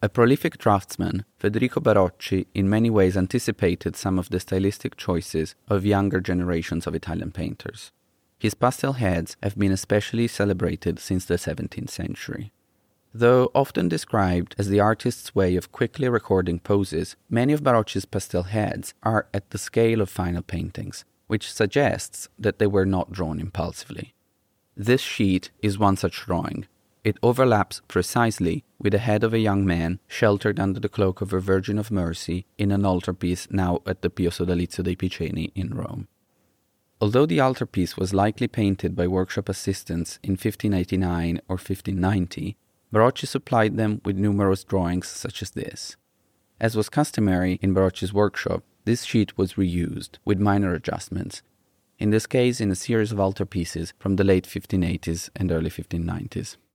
A prolific draftsman, Federico Barocci in many ways anticipated some of the stylistic choices of younger generations of Italian painters. His pastel heads have been especially celebrated since the 17th century. Though often described as the artist's way of quickly recording poses, many of Barocci's pastel heads are at the scale of final paintings, which suggests that they were not drawn impulsively. This sheet is one such drawing. It overlaps precisely with the head of a young man sheltered under the cloak of a Virgin of Mercy in an altarpiece now at the Pio Sodalizio dei Piceni in Rome. Although the altarpiece was likely painted by workshop assistants in 1589 or 1590, Barocci supplied them with numerous drawings such as this. As was customary in Barocci's workshop, this sheet was reused, with minor adjustments, in this case in a series of altarpieces from the late 1580s and early 1590s.